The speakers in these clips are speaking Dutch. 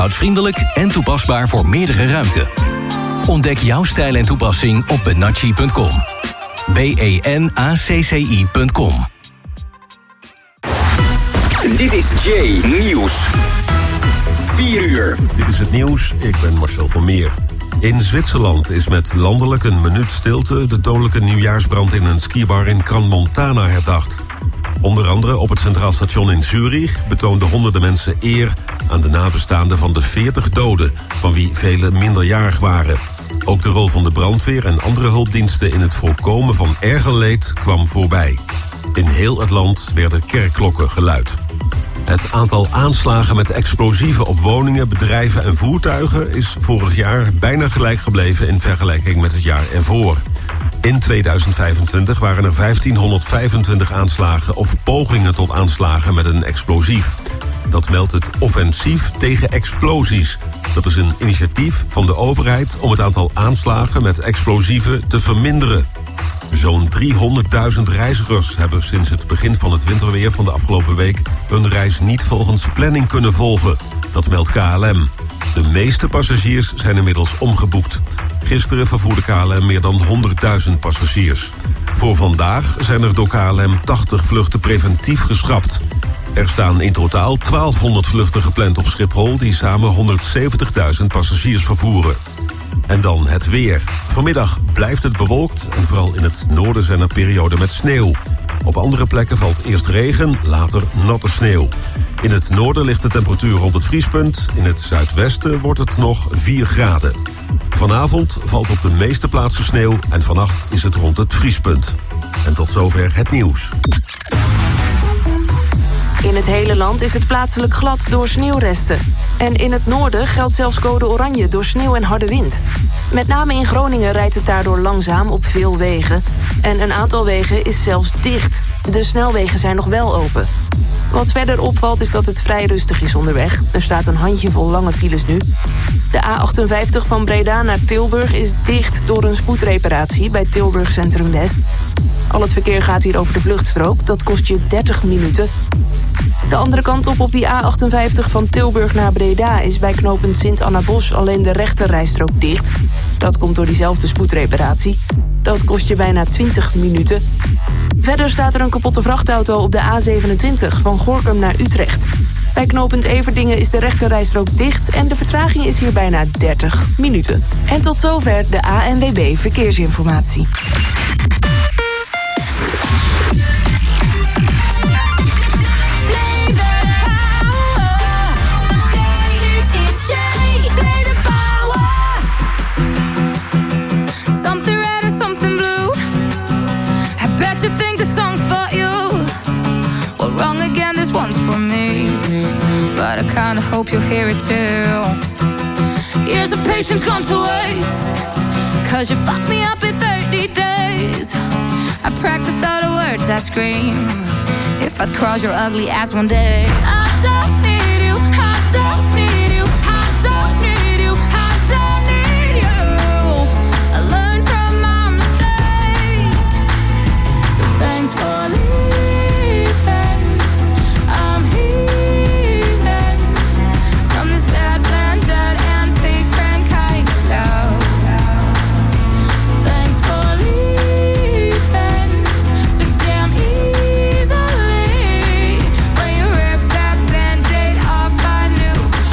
onderhoudsvriendelijk en toepasbaar voor meerdere ruimten. Ontdek jouw stijl en toepassing op benacci.com. benacci.com. Dit is Jay Nieuws. 4 uur. Dit is het nieuws, ik ben Marcel van Meer. In Zwitserland is met landelijk een minuut stilte de dodelijke nieuwjaarsbrand in een skibar in Crans-Montana herdacht. Onder andere op het Centraal Station in Zurich betoonden honderden mensen eer aan de nabestaanden van de 40 doden, van wie vele minderjarig waren. Ook de rol van de brandweer en andere hulpdiensten in het voorkomen van erger leed kwam voorbij. In heel het land werden kerkklokken geluid. Het aantal aanslagen met explosieven op woningen, bedrijven en voertuigen is vorig jaar bijna gelijk gebleven in vergelijking met het jaar ervoor. In 2025 waren er 1525 aanslagen of pogingen tot aanslagen met een explosief. Dat meldt het Offensief tegen Explosies. Dat is een initiatief van de overheid om het aantal aanslagen met explosieven te verminderen. Zo'n 300.000 reizigers hebben sinds het begin van het winterweer van de afgelopen week hun reis niet volgens planning kunnen volgen. Dat meldt KLM. De meeste passagiers zijn inmiddels omgeboekt. Gisteren vervoerde KLM meer dan 100.000 passagiers. Voor vandaag zijn er door KLM 80 vluchten preventief geschrapt. Er staan in totaal 1200 vluchten gepland op Schiphol die samen 170.000 passagiers vervoeren. En dan het weer. Vanmiddag blijft het bewolkt en vooral in het noorden zijn er perioden met sneeuw. Op andere plekken valt eerst regen, later natte sneeuw. In het noorden ligt de temperatuur rond het vriespunt. In het zuidwesten wordt het nog 4 graden. Vanavond valt op de meeste plaatsen sneeuw en vannacht is het rond het vriespunt. En tot zover het nieuws. In het hele land is het plaatselijk glad door sneeuwresten. En in het noorden geldt zelfs code oranje door sneeuw en harde wind. Met name in Groningen rijdt het daardoor langzaam op veel wegen. En een aantal wegen is zelfs dicht. De snelwegen zijn nog wel open. Wat verder opvalt is dat het vrij rustig is onderweg. Er staat een handjevol lange files nu. De A58 van Breda naar Tilburg is dicht door een spoedreparatie bij Tilburg Centrum West. Al het verkeer gaat hier over de vluchtstrook. Dat kost je 30 minuten. De andere kant op die A58 van Tilburg naar Breda is bij knooppunt Sint-Anna-Bos alleen de rechterrijstrook dicht. Dat komt door diezelfde spoedreparatie. Dat kost je bijna 20 minuten. Verder staat er een kapotte vrachtauto op de A27 van Gorinchem naar Utrecht. Bij knooppunt Everdingen is de rechterrijstrook dicht en de vertraging is hier bijna 30 minuten. En tot zover de ANWB Verkeersinformatie. But I kinda hope you'll hear it too. Years of patience gone to waste, 'cause you fucked me up in 30 days. I practiced all the words I'd scream if I'd cross your ugly ass one day. I don't need you, I don't need you, I don't need you, I don't need you. I learned from my mistakes, so thanks for leaving. I'm healing from this bad, blended and fake friend kind of love. Thanks for leaving so damn easily. When you ripped that Band-Aid off, I knew for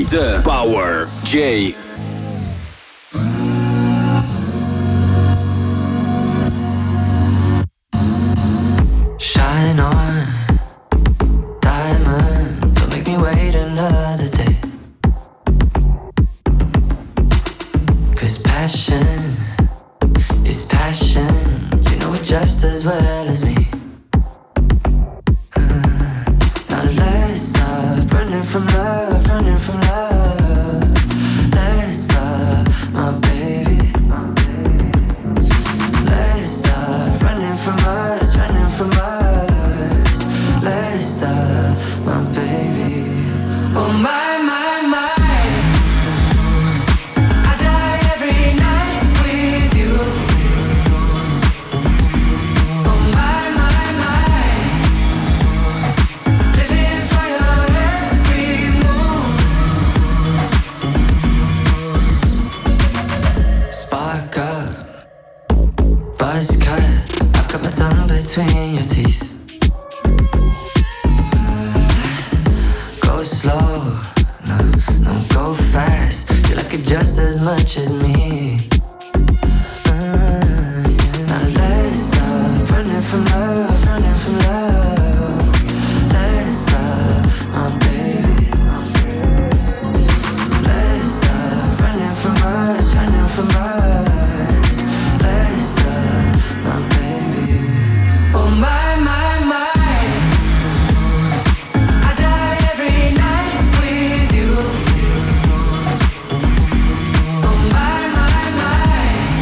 De Power J. Shine on, diamond, don't make me wait another day. 'Cause passion is passion, you know it just as well as me. Now let's stop running from love, running from love. Let's stop, my baby. Let's stop running from us, running from us. Let's stop, my baby. Oh my, my, my. I die every night with you. Oh my, my, my. Living for your every move. Spark up, buzz cut. I've got my tongue between your teeth. Go slow, no, no, go fast. You like it just as much as me. Now let's stop running from love, running from love. Let's stop, my baby. Let's stop running from us, running from us. Let's stop, my baby. Oh my, my, my. I die every night with you. Oh my, my, my.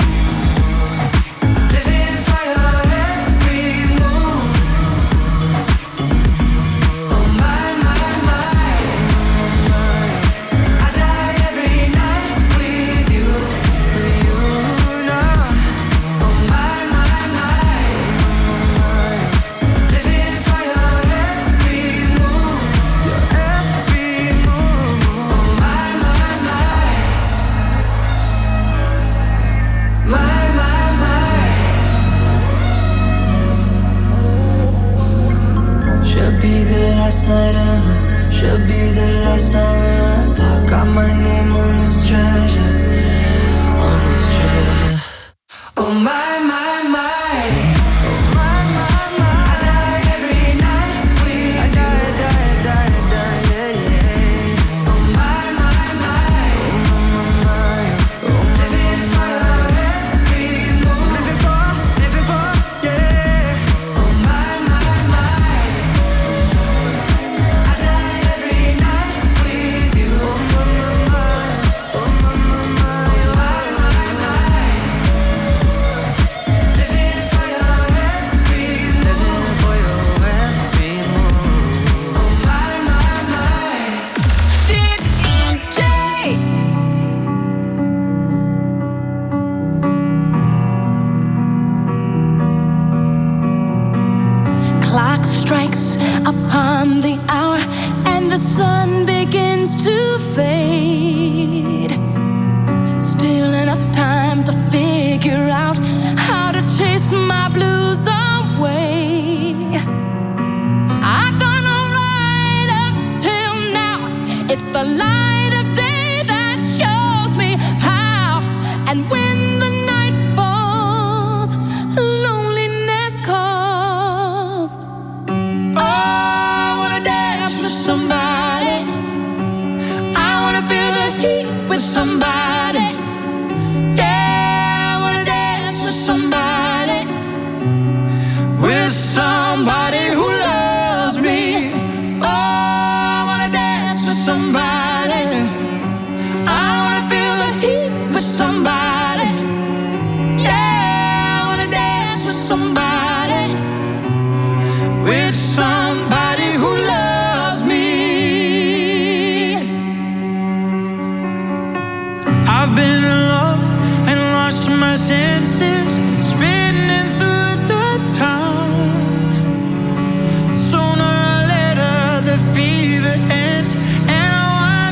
Living for your every move. Oh my, my, my. I die every night with you. Now. Oh my, my, my. Living for your every move. Your every move. Oh my, my, my. My, my, my. Should be the last night ever. Should be the last night we're apart. Got my name on this treasure. On this treasure. Oh my, my, my. Oh my, my, my. I die every night with you. I die, yeah, yeah. Oh my, my, my. Oh living for your every move. Living for, yeah. Oh my, my, my. I die every night with you. Oh my, my, my. Oh my, my, my. Living for your every move. Living for your every move. Oh my, my, my. This is Jay. Clock strikes upon the hour and the sun begins to fade. Still enough time to figure out how to chase my blues away. I've done alright up till now. It's the light of day that shows me how. And when the night falls, loneliness calls. I wanna dance with somebody. I wanna feel the heat with somebody. Yeah, I wanna dance with somebody. With somebody who loves me. Oh, I wanna dance with somebody. I wanna feel the heat with somebody. Yeah, I wanna dance with somebody. With somebody who loves me. I've been in love and lost my senses, spinning through the town. Sooner or later the fever ends, and I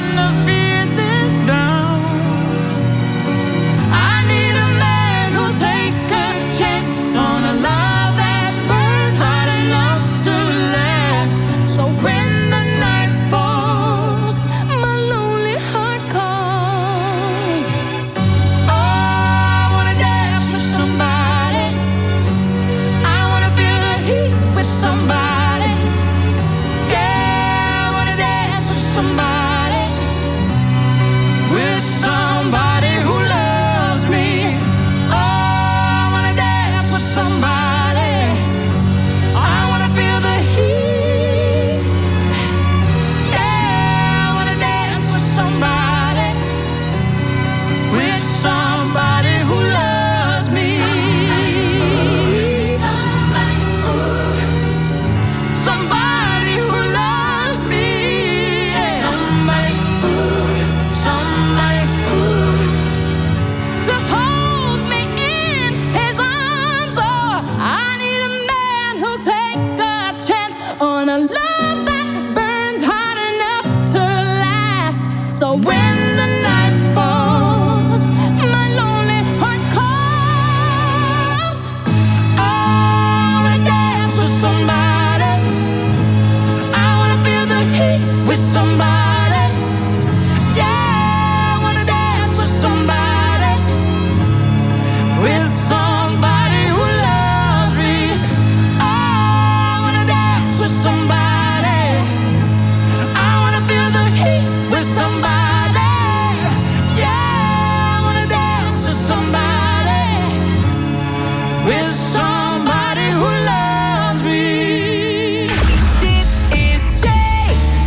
with somebody. Yeah, I wanna dance with somebody. With somebody who loves me. Oh, I wanna dance with somebody. I wanna feel the heat with somebody. Yeah, I wanna dance with somebody. With somebody who loves me. Dit is Jay.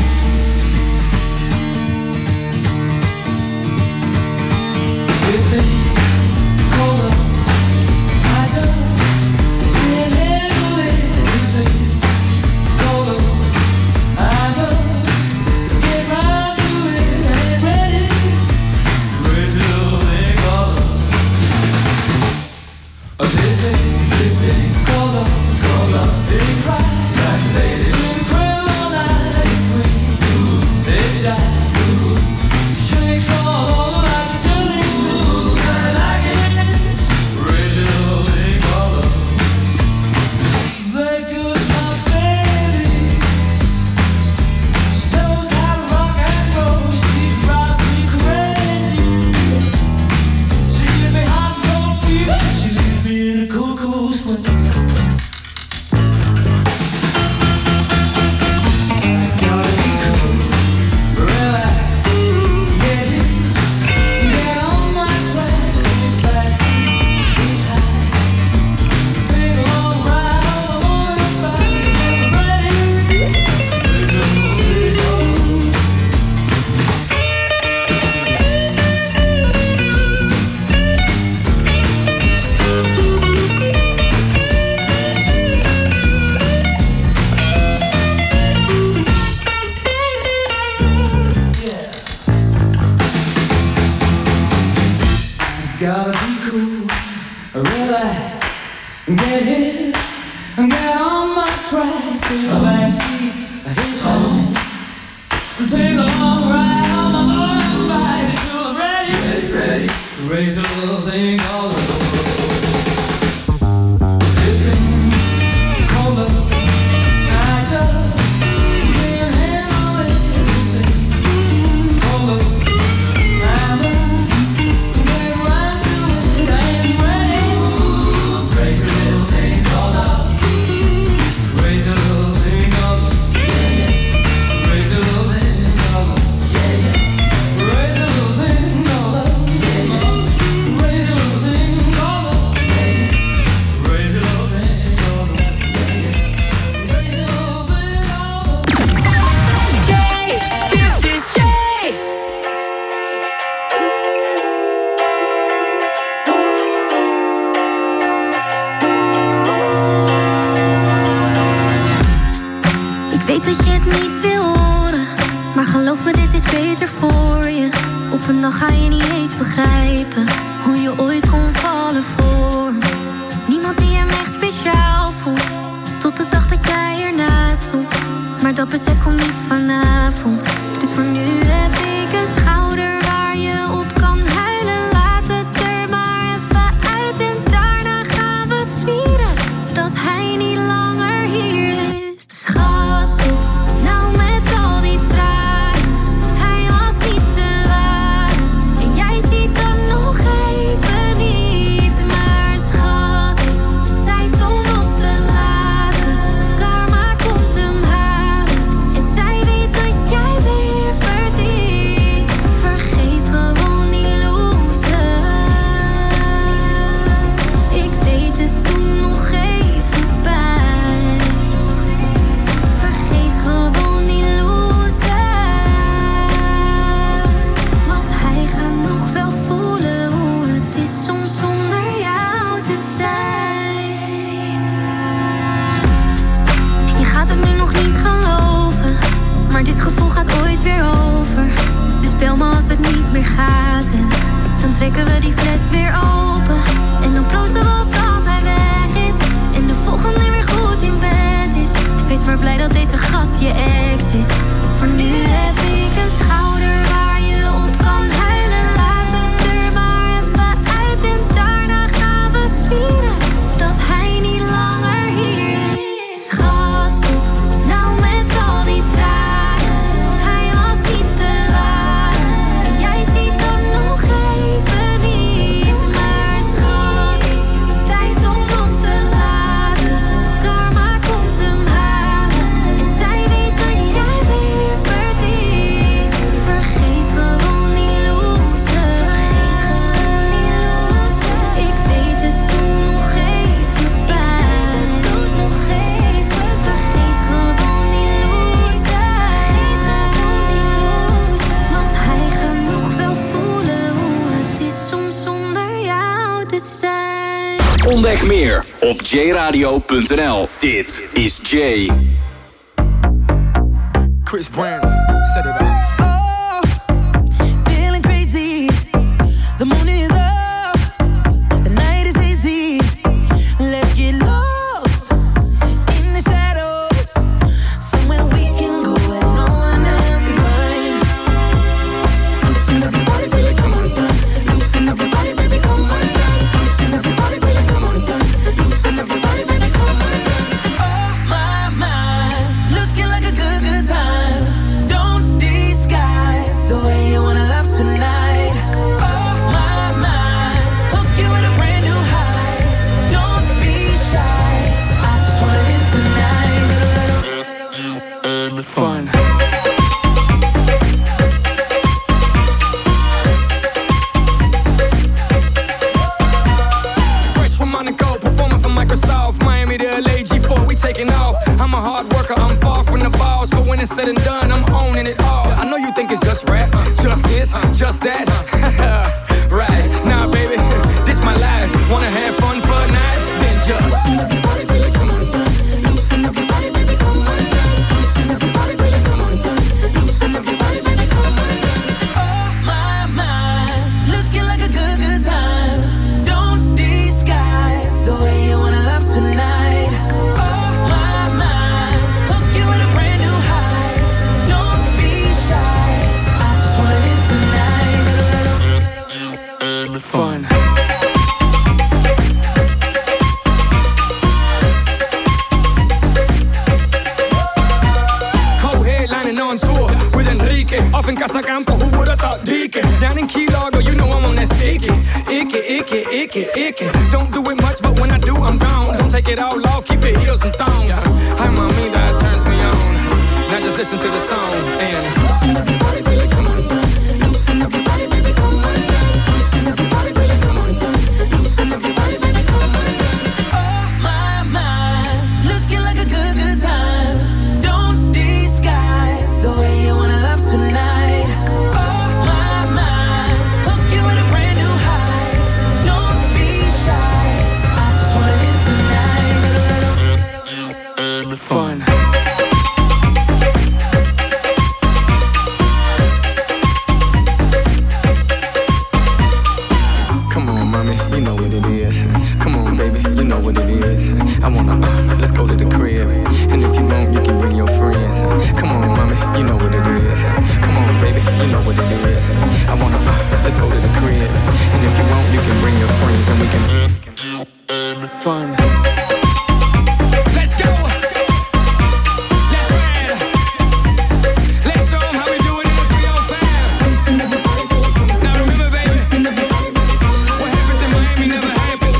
This thing called love, I just can't handle it. This thing called love, I just get right to it. Ain't ready, crazy little thing called love. This thing called love, didn't cry like a lady, didn't cry all night. It's sweet too, it jive, shakes all over like a jelly. I like it, crazy little thing called love. There goes my baby, she knows how to rock and roll. She drives me crazy. She gives me hot and cold fever. She leaves me in a cool, cool sweat. Gotta be cool, relax, get it, get on my tracks, get back to each high. Take a long ride on the motorbike, get ready, there's a movie on. Yeah. Gotta be cool, relax, get hit, get on my tracks, take a backseat, hitchhike, take a long ride on my motorbike until I'm ready, get ready, raise a little thing called love. This thing called love, I just can't handle it. This thing called love, I just get right to it. I ain't ready. Crazy little thing called love. Crazy little thing called love. Crazy little thing called love. Crazy little thing called love. Crazy little thing called love. Crazy little thing called love. Crazy little thing called love. Jay, dit is Jay. Ik weet dat je het niet wil horen, maar geloof me, dit is beter voor je. Op een dag ga je niet eens begrijpen hoe je ooit kon vallen voor me. Niemand die hem echt speciaal vond, tot de dag dat jij ernaast stond. Maar dat besef komt niet vanavond. Dus voor nu heb ik een schouder waar je op kan huilen. Laat het er maar even uit en daarna gaan we vieren dat hij niet langer hier is. Schat, stop nou met al die tranen. Hij was niet te waar en jij ziet dat nog even niet. Maar schat, is tijd om los te laten. Karma komt hem halen en zij weet dat jij weer verdient. Vergeet gewoon die loser. Ik weet het doet nog even pijn. Vergeet gewoon die loser. Want hij gaat nog wel voelen hoe het is soms zonder jou te zijn. Je gaat het nu nog niet geloven, maar dit gevoel gaat ooit weer over. Dus bel me als het niet meer gaat en dan trekken we die fles weer open. En dan proosten we op dat hij weg is en de volgende weer goed in bed is. Wees maar blij dat deze gast je ex is. Voor nu heb ik een schouder waar je op kan huilen. Laat het er maar even uit en daarna gaan we vieren dat hij niet langer hier is. Schat, stop nou met al die tranen. Hij Ontdek meer op jradio.nl. Dit is Jay. Chris Brown, set it up. Oh, feeling crazy. The moon is up. The night is easy. Let's get lost in the shadows. Somewhere we can go and no one else can find. Loosen everybody till it come undone. Loosen everybody, baby, come undone. Loosen everybody till it come undone. Loosen everybody, baby, come undone. Oh my, my, looking like a good, good time. Don't disguise the way you wanna love tonight. Oh my, my, hook you with a brand new high. Don't be shy, I just wanna live tonight. Fun. Fresh from Monaco, performing for Microsoft, Miami to LA, G4, we taking off. I'm a hard worker, I'm far from the boss, but when it's said and done, I'm owning it all. I know you think it's just rap, just this, just that. Right, nah baby, this my life. Wanna have fun for a night? Then just loosen everybody till it come undone. Loosen everybody, baby, come undone. Loosen everybody till it come undone. Loosen everybody, baby, come undone. Oh my, my, looking like a good, good time. Don't disguise the way you wanna love tonight. Oh my, my, hook you with a brand new high. Don't be shy, I just wanna live tonight. fun. Co-headlining on tour with Enrique. Off in Casacampo, who would've thought Dike? Down in Key Largo, you know I'm on that sticky. Icky. Don't do it much, but when I do, I'm gone. Don't take it all off, keep your heels and thongs. Hi, mommy, that turns me on. Now just listen to the song and loosen everybody till it come undone. Loosen everybody, baby, come undone. Loosen everybody till it come undone. Loosen everybody, baby, come undone. Oh my, my, looking like a good, good time. Don't disguise the way you wanna love tonight. Oh my, my, hook you with a brand new high. Don't be shy, I just wanna live tonight. Fun. Come on, mommy, you know what it is. Come on, baby, you know what it is. I wanna, let's go to the crib. And if you want, you can bring your friends. Come on, mommy, you know what it is. Come on, baby, you know what it is. I wanna, let's go to the crib. And if you want, you can bring your friends and we can fun. Let's go. Let's ride. Let's show 'em how we do it in the 305. Now remember, baby, what happens in Miami never happens.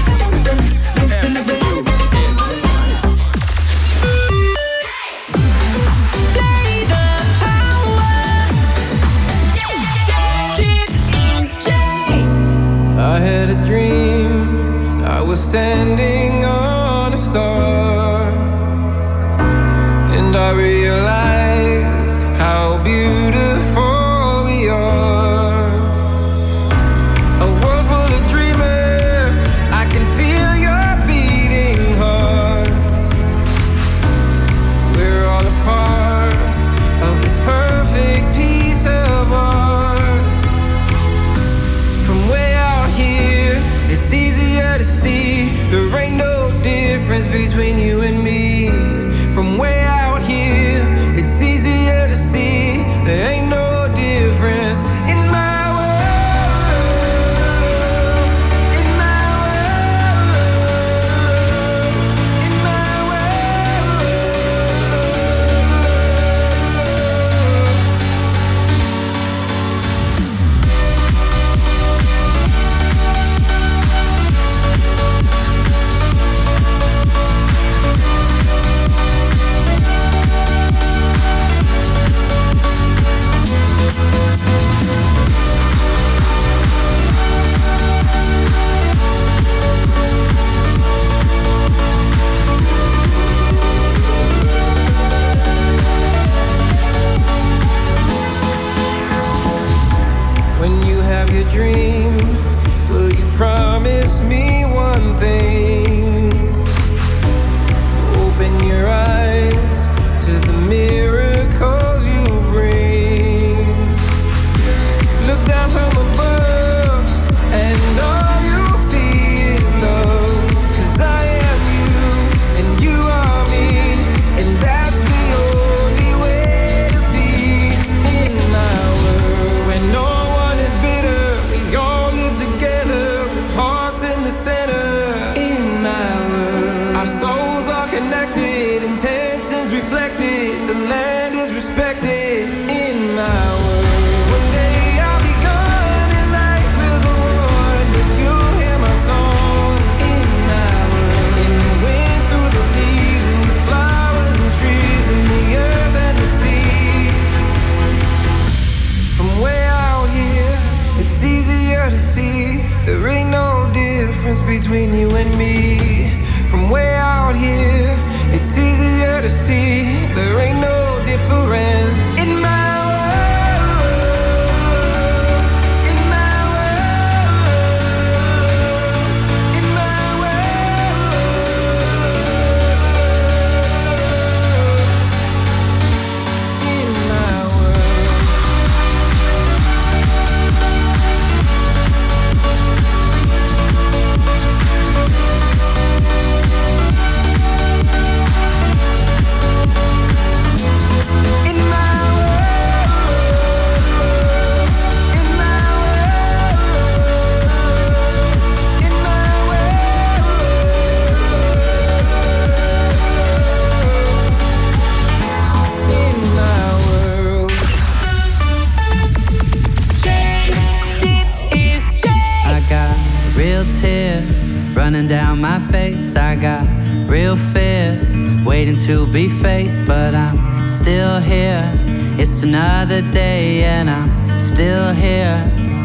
I had a dream, I was standing on a star, and I realized how beautiful we are. A world full of dreamers, I can feel your beating hearts. We're all a part of this perfect piece of art. From way out here, it's easier to see there ain't no difference between you and me. From way out here, it's easier to see there ain't no difference in my world, in my world, in my When you have your dream, will you promise me one thing? running down my face. I got real fears waiting to be faced, but I'm still here. It's another day and I'm still here.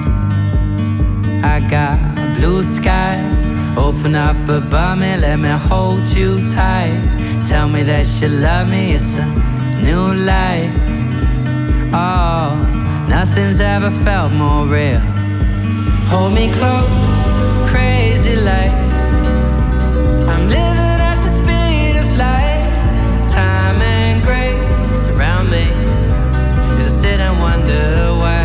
I got blue skies open up above me, let me hold you tight. Tell me that you love me, it's a new life. Oh, nothing's ever felt more real. Hold me close, crazy like I'm living at the speed of light. Time and grace around me as I sit and wonder why.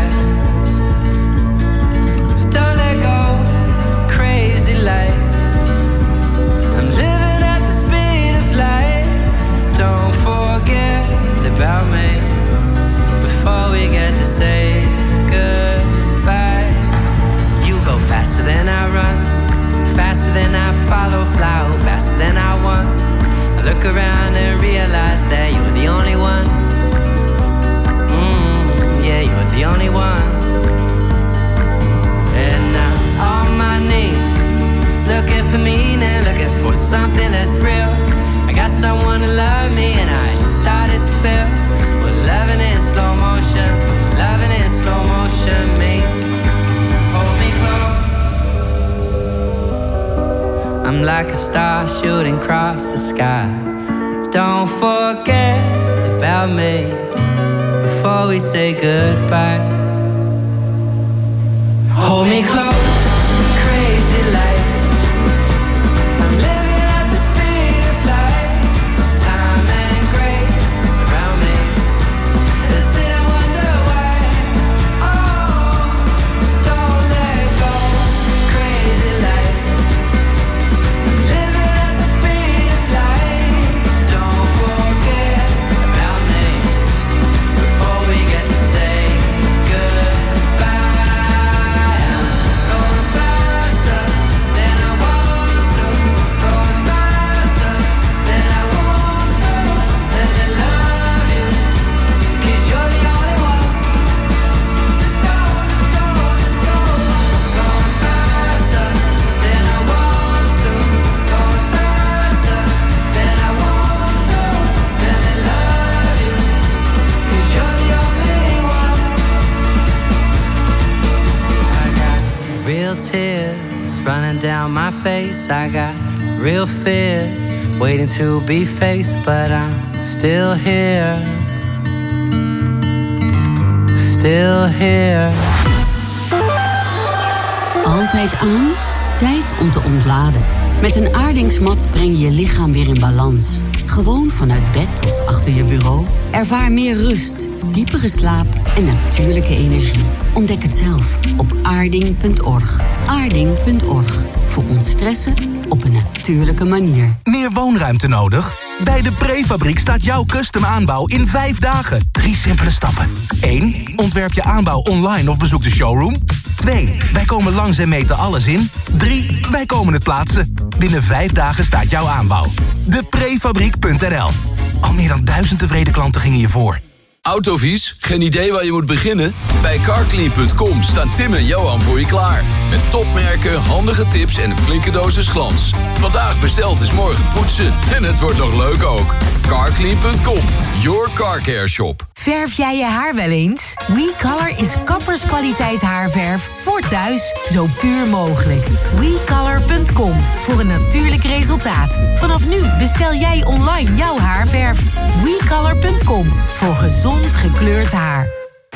Don't let go, crazy like I'm living at the speed of light. Don't forget about me before we get to say goodbye. You go faster than I run, faster than I follow, fly faster than I want. I look around and realize that you're the only one. Yeah, you're the only one. And I'm on my knees, looking for meaning, looking for something that's real. I got someone to love me and I just started to feel. We're loving in slow motion, loving in slow motion, me. Hold me close. I'm like a star shooting across the sky. Don't forget about me before we say goodbye. Hold me close, crazy like I'm living at the speed of light. Time and grace around me as I sit and wonder why. Oh, don't let go, crazy like I'm living at the speed of light. Don't forget about me before we get to say goodbye. I'm going faster than I want to, going faster than I want to. Let me love you, 'cause you're the only one. So don't, going faster than I want to, going faster than I want to. Let me love you, 'cause you're the only one. I got real tears running down my face. I got real fears waiting to be faced, but I'm still here. Still here. Altijd aan, tijd om te ontladen. Met een aardingsmat breng je je lichaam weer in balans. Gewoon vanuit bed of achter je bureau. Ervaar meer rust, diepere slaap en natuurlijke energie. Ontdek het zelf op aarding.org. Aarding.org. Voor ontstressen op een natuurlijke manier. Meer woonruimte nodig? Bij de Prefabriek staat jouw custom aanbouw in 5 dagen. 3 simpele stappen. 1. Ontwerp je aanbouw online of bezoek de showroom. 2. Wij komen langs en meten alles in. 3. Wij komen het plaatsen. Binnen 5 dagen staat jouw aanbouw. Deprefabriek.nl. Al meer dan 1000 tevreden klanten gingen je voor. Autovies? Geen idee waar je moet beginnen? Bij Carclean.com staan Tim en Johan voor je klaar. Met topmerken, handige tips en een flinke dosis glans. Vandaag besteld is morgen poetsen. En het wordt nog leuk ook. Carclean.com, your car care shop. Verf jij je haar wel eens? WeColor is kapperskwaliteit haarverf voor thuis. Zo puur mogelijk. WeColor.com, voor een natuurlijk resultaat. Vanaf nu bestel jij online jouw haarverf. WeColor.com, voor gezond gekleurd haar.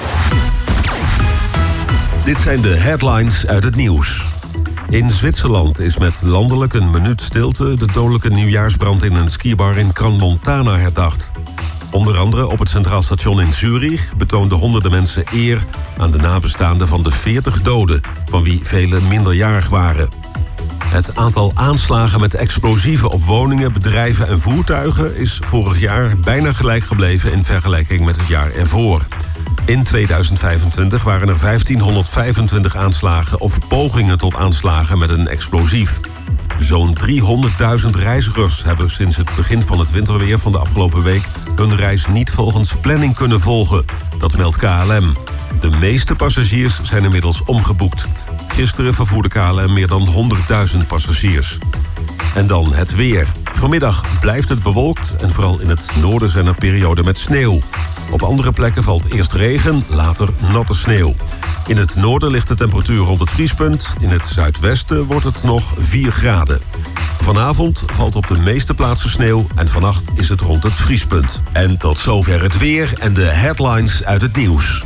Dit zijn de headlines uit het nieuws. In Zwitserland is met landelijk een minuut stilte de dodelijke nieuwjaarsbrand in een skibar in Crans-Montana herdacht. Onder andere op het Centraal Station in Zurich betoonden honderden mensen eer aan de nabestaanden van de 40 doden, van wie velen minderjarig waren. Het aantal aanslagen met explosieven op woningen, bedrijven en voertuigen is vorig jaar bijna gelijk gebleven in vergelijking met het jaar ervoor. In 2025 waren er 1525 aanslagen of pogingen tot aanslagen met een explosief. Zo'n 300.000 reizigers hebben sinds het begin van het winterweer van de afgelopen week hun reis niet volgens planning kunnen volgen. Dat meldt KLM. De meeste passagiers zijn inmiddels omgeboekt. Gisteren vervoerde KLM meer dan 100.000 passagiers. En dan het weer. Vanmiddag blijft het bewolkt en vooral in het noorden zijn er perioden met sneeuw. Op andere plekken valt eerst regen, later natte sneeuw. In het noorden ligt de temperatuur rond het vriespunt. In het zuidwesten wordt het nog 4 graden. Vanavond valt op de meeste plaatsen sneeuw en vannacht is het rond het vriespunt. En tot zover het weer en de headlines uit het nieuws.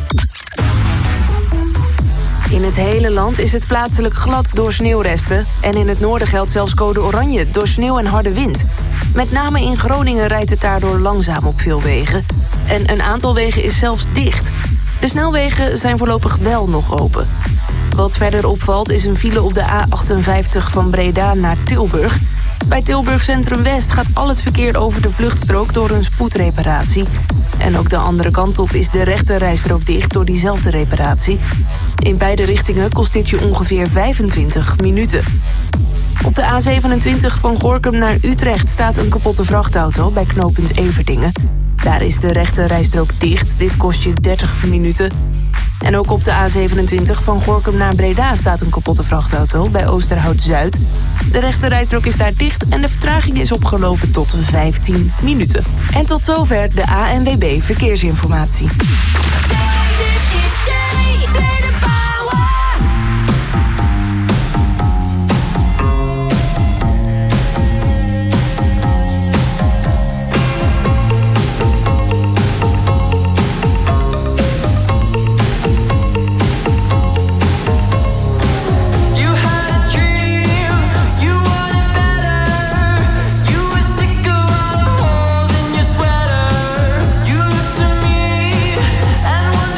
In het hele land is het plaatselijk glad door sneeuwresten. En in het noorden geldt zelfs code oranje door sneeuw en harde wind. Met name in Groningen rijdt het daardoor langzaam op veel wegen. En een aantal wegen is zelfs dicht. De snelwegen zijn voorlopig wel nog open. Wat verder opvalt is een file op de A58 van Breda naar Tilburg. Bij Tilburg Centrum West gaat al het verkeer over de vluchtstrook door een spoedreparatie. En ook de andere kant op is de rechterrijstrook dicht door diezelfde reparatie. In beide richtingen kost dit je ongeveer 25 minuten. Op de A27 van Gorinchem naar Utrecht staat een kapotte vrachtauto bij knooppunt Everdingen. Daar is de rechterrijstrook dicht, dit kost je 30 minuten. En ook op de A27 van Gorinchem naar Breda staat een kapotte vrachtauto bij Oosterhout-Zuid. De rechterrijstrook is daar dicht en de vertraging is opgelopen tot 15 minuten. En tot zover de ANWB Verkeersinformatie. And one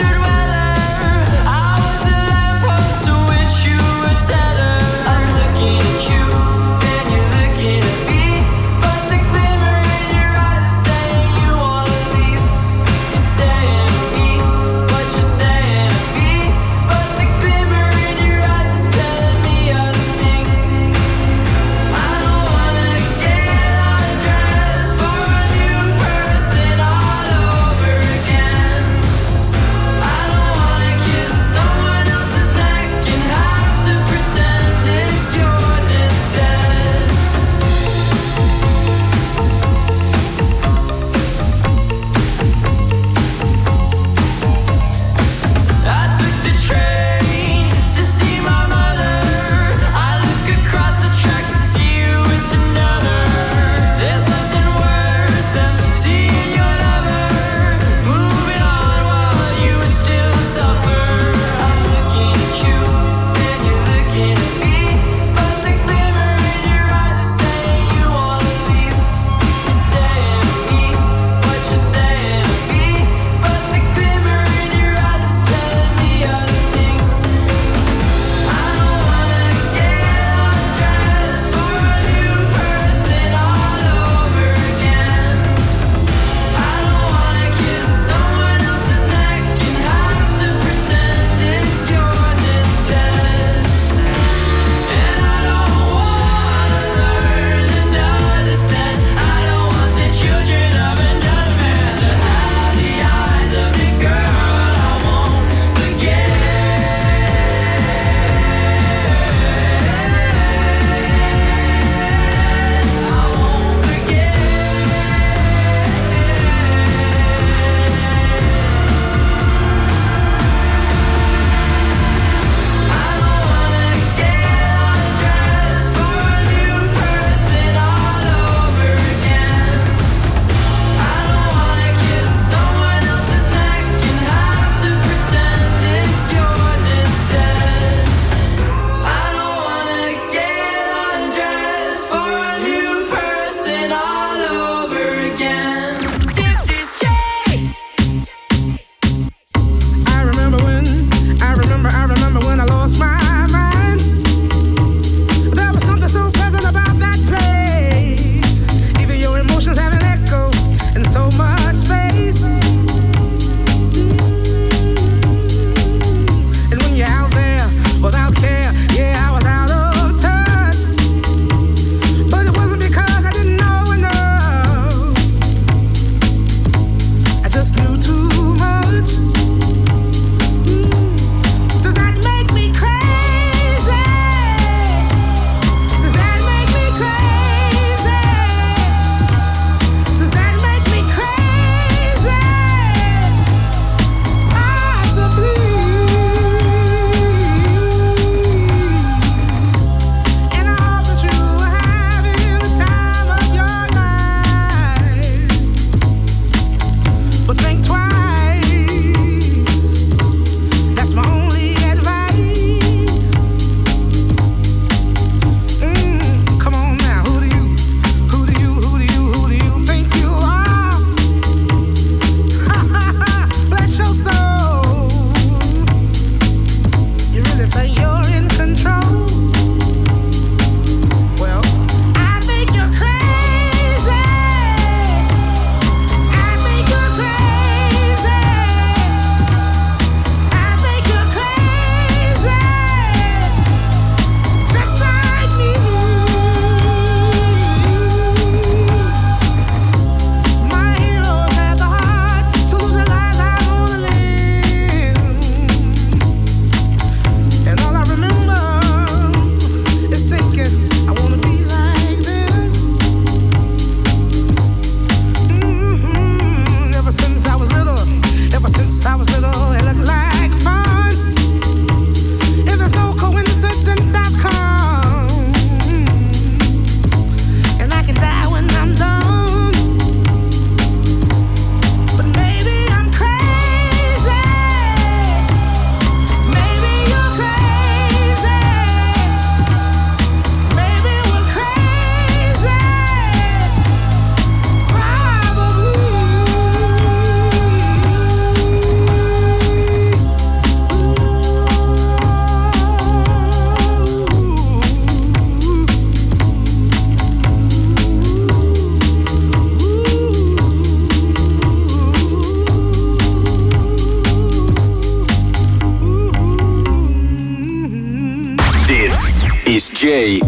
J.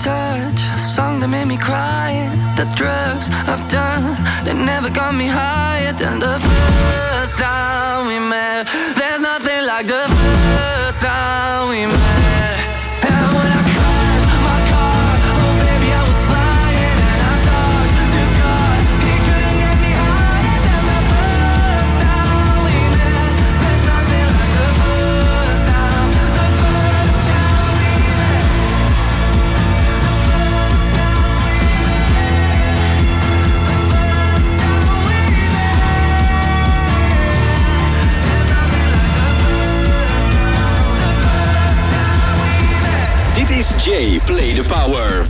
touch, a song that made me cry. The drugs I've done, they never got me higher than the first time we met. There's nothing like the first time we met. And when I crashed my car, oh baby I was flying. And I talked to God, he couldn't get me higher than the first time we met. There's nothing like the first time we met. Dit is Jay Play the Power.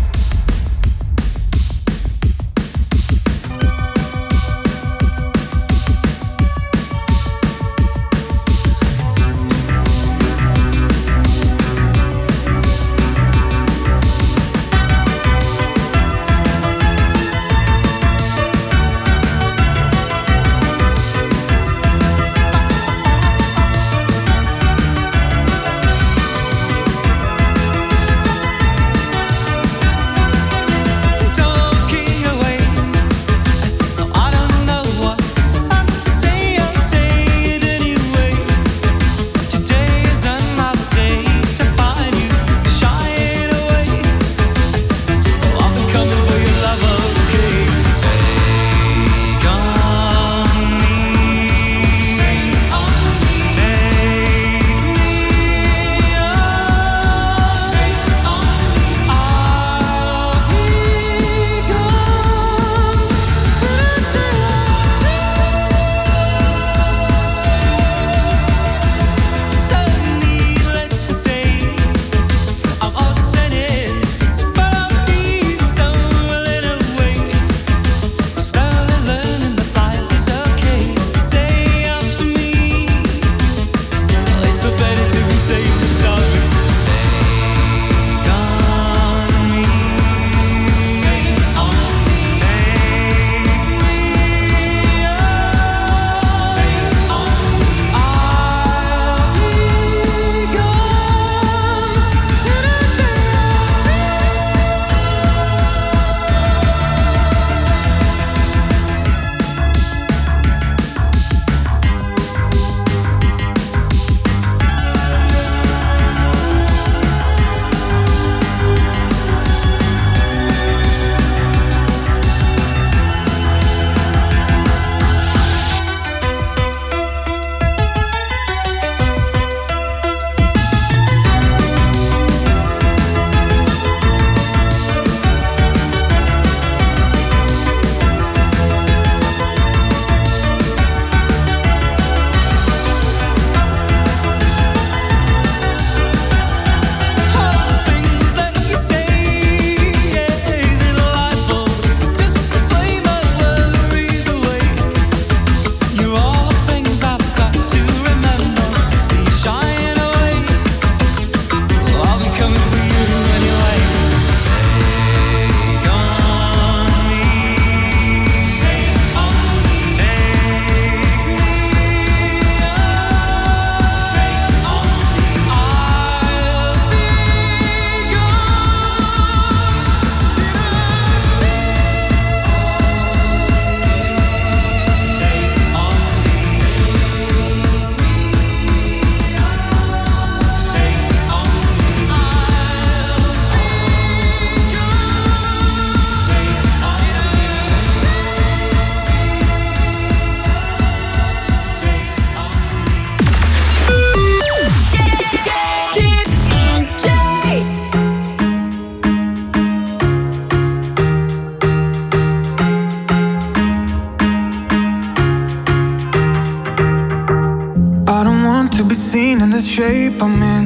shape I'm in.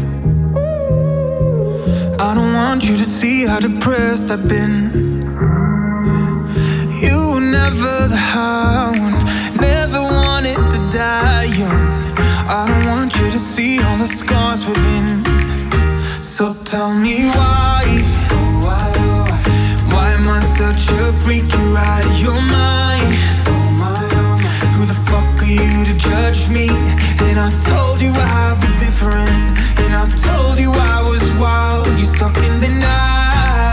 I don't want you to see how depressed I've been. You were never the high one, never wanted to die young. I don't want you to see all the scars within. So tell me why, why am I such a freak? You're out of your mind. Who the fuck are you to judge me? And I told you I'd be different, and I told you I was wild. You stuck in the night.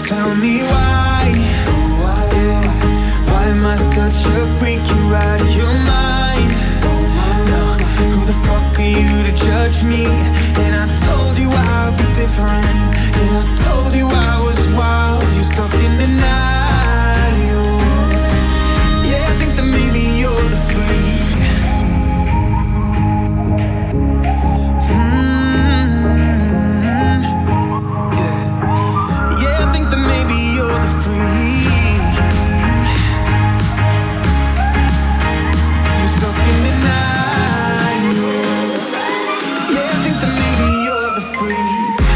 tell me why. Yeah. Why am I such a freak? You're out of your mind. No, who the fuck are you to judge me? And I told you I'd be different. And I told you I was wild. You're stuck in denial. Yeah, I think that maybe you're the freak. Yeah, I think that maybe you're the freak. You're stuck in denial. Yeah, I think that maybe you're the freak.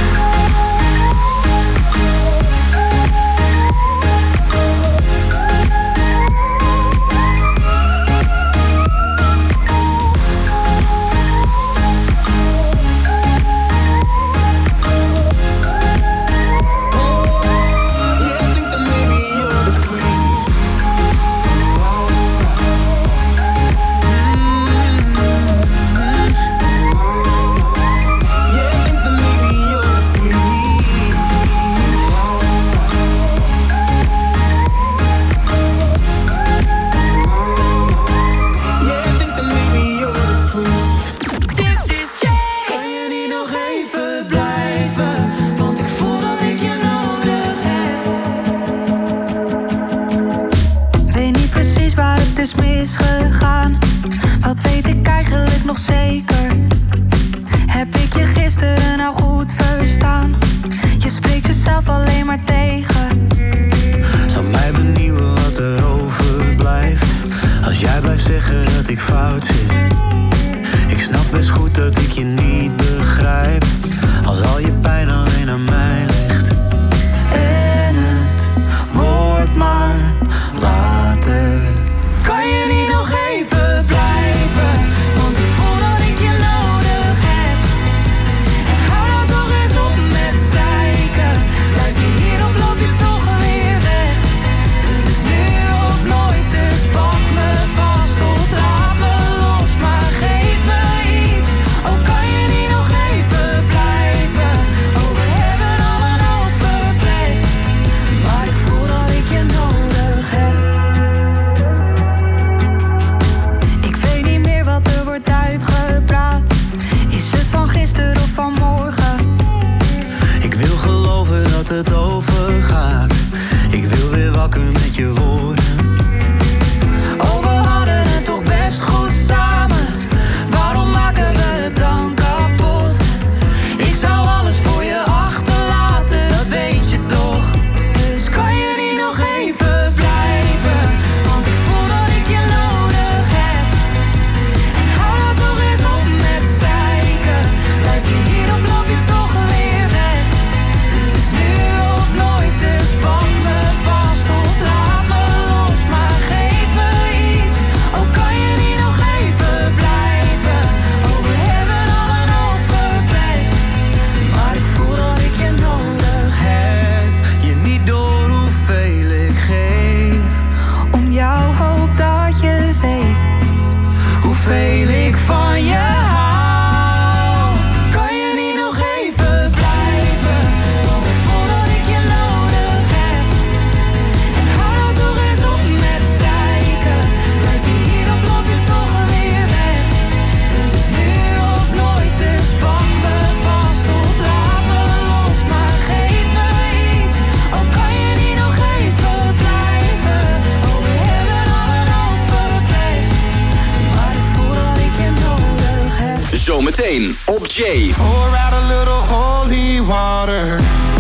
Zometeen op Jay. Pour out a little holy water.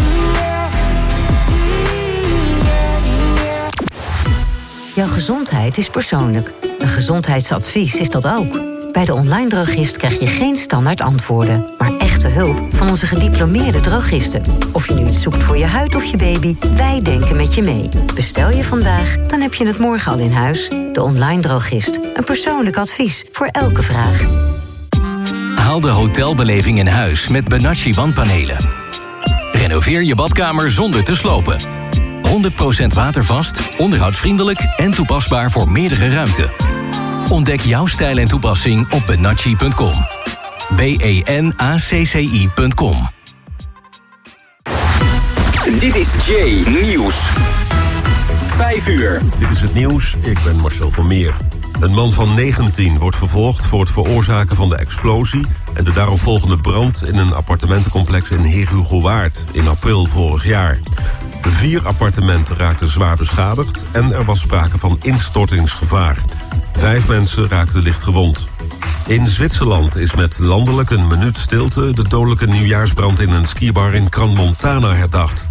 Jouw gezondheid is persoonlijk. Een gezondheidsadvies is dat ook. Bij de online drogist krijg je geen standaard antwoorden, maar echte hulp van onze gediplomeerde drogisten. Of je nu iets zoekt voor je huid of je baby, wij denken met je mee. Bestel je vandaag, dan heb je het morgen al in huis. De online drogist. Een persoonlijk advies voor elke vraag. Haal de hotelbeleving in huis met Benacci wandpanelen. Renoveer je badkamer zonder te slopen. 100% watervast, onderhoudsvriendelijk en toepasbaar voor meerdere ruimten. Ontdek jouw stijl en toepassing op benacci.com. BENACCI.com. Dit is Jay Nieuws. 5 uur. Dit is het nieuws, ik ben Marcel van Meer. Een man van 19 wordt vervolgd voor het veroorzaken van de explosie en de daaropvolgende brand in een appartementencomplex in Heerhugowaard in april vorig jaar. 4 appartementen raakten zwaar beschadigd en er was sprake van instortingsgevaar. 5 mensen raakten licht gewond. In Zwitserland is met landelijk een minuut stilte de dodelijke nieuwjaarsbrand in een skibar in Crans-Montana herdacht.